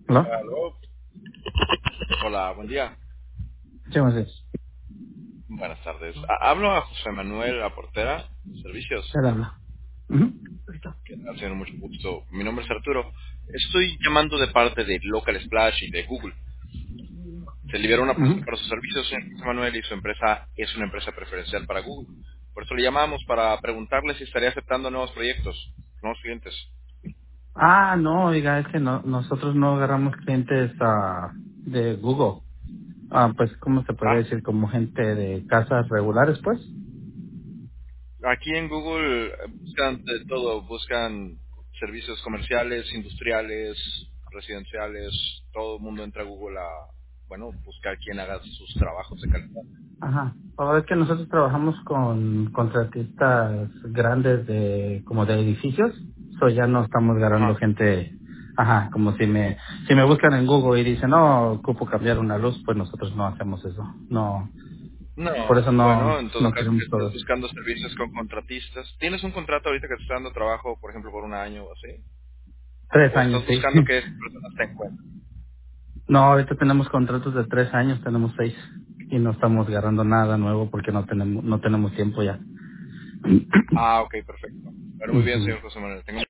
¿Hola? Aló. Hola, buen día. Sí, buenos días. Buenas tardes. Hablo a José Manuel Aportera, Servicios. Él habla. Ujú. Listo. Que está haciendo mucho gusto. Mi nombre es Arturo. Estoy llamando de parte de Local Splash y de Google. Se liberó una Ujú. propuesta para sus servicios, señor José Manuel, y su empresa es una empresa preferencial para Google. Por eso le llamamos para preguntarle si estaría aceptando nuevos proyectos, nuevos clientes. No, oiga, es que nosotros no agarramos clientes de Google. Pues, ¿cómo se podría Ah, decir? Como gente de casas regulares, pues. aquí en Google buscan de todo, buscan servicios comerciales, industriales, residenciales, todo el mundo entra a Google a, bueno, buscar quién haga sus trabajos de calidad. Ajá. O es que nosotros trabajamos con contratistas grandes como de edificios. Ya no estamos agarrando Ajá. gente. Ajá, como si me buscan en Google y dicen, no, ocupo cambiar una luz, pues nosotros no hacemos eso. No, por No, eso bueno, no, en todo no caso queremos que estés todo eso. buscando servicios con contratistas. ¿Tienes un contrato ahorita que te está dando trabajo, por ejemplo, por un año o así? 3 años, ¿O estás sí. buscando que esa persona esté en cuenta? No, ahorita tenemos contratos de 3 años, tenemos 6 y no estamos agarrando nada nuevo porque no tenemos tiempo ya. Ah, ok, perfecto. Bueno, muy bien, Ujú. señor José Manuel. Tengo